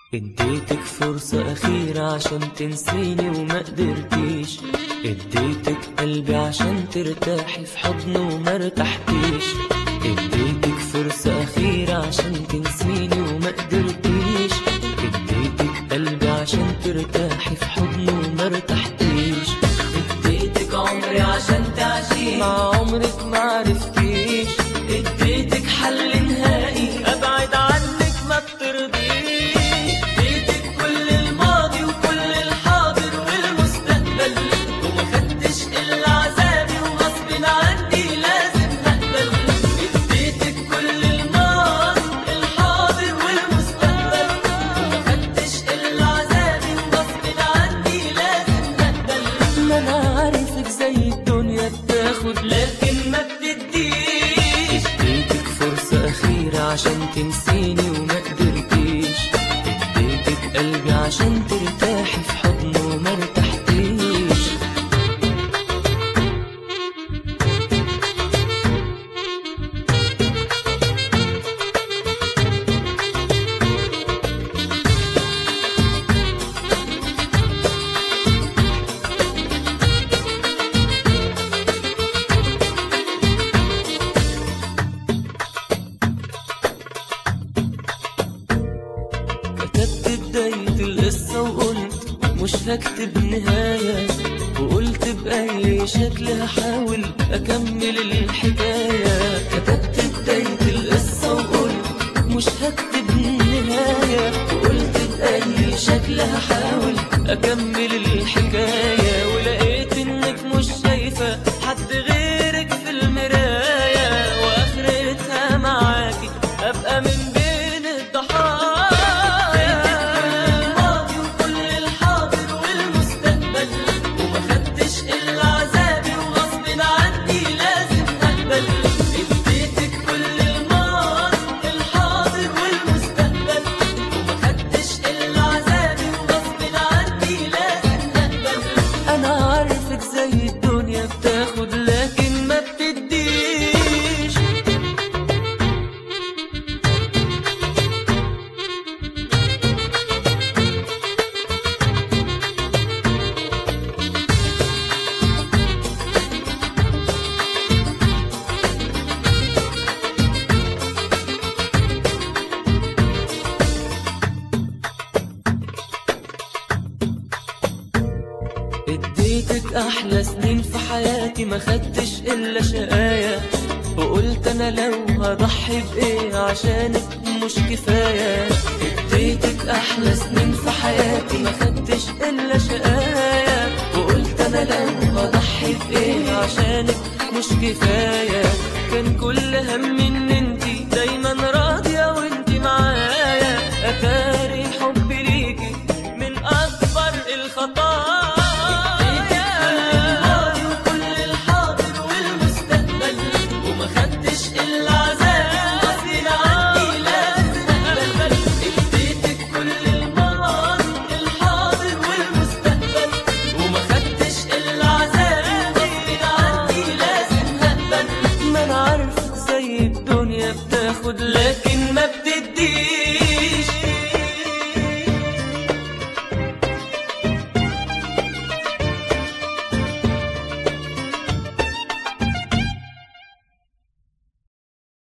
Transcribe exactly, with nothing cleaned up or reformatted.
اديتك فرصة أخيرة عشان تنسيني وما قدرتيش، اديتك قلبي عشان ترتاحي في حضنه وما ارتحتيش. اديتك فرصة أخيرة عشان تنسيني وما قدرتيش، اديتك قلبي عشان ترتاحي في حضنه وما ارتحتيش. اديتك عمري عشان تعيشي مع عمرك ما عرفتيش، اديتك حل نهائي أبعد عنك ما بترضيش. لكن ما بتديش، اديتك فرصة أخيرة عشان تنسيني وما قدرتيش، اديتك قلبي عشان ترتاحي في حضنه وما ارتحتيش. كتبت بداية القصة وقلت مش هكتب نهاية، وقلت بأي شكل هحاول أكمل الحكاية. كتبت بداية القصة وقلت مش هكتب نهاية، وقلت بأي شكل هحاول أكمل الحكاية. ولقيت إنك مش شايفة حد غيرك في المراية، وآخرتها معاكي أبقى من بين الضحايا. زي الدنيا بتاخد لكن ما بتديش. اديتك احلى سنين في حياتي ما خدتش الا شقايا، وقلت انا لو هضحي بايه عشانك مش كفايه. اديتك احلى سنين في حياتي ما خدتش الا شقايا، وقلت انا لو هضحي بايه عشانك مش كفايه. كان كل همي ان انتي دايما راضيه وانتي معايا، اتاري الحب ليكي من اكبر الخطايا. الدنيا بتاخد لكن ما بتدي.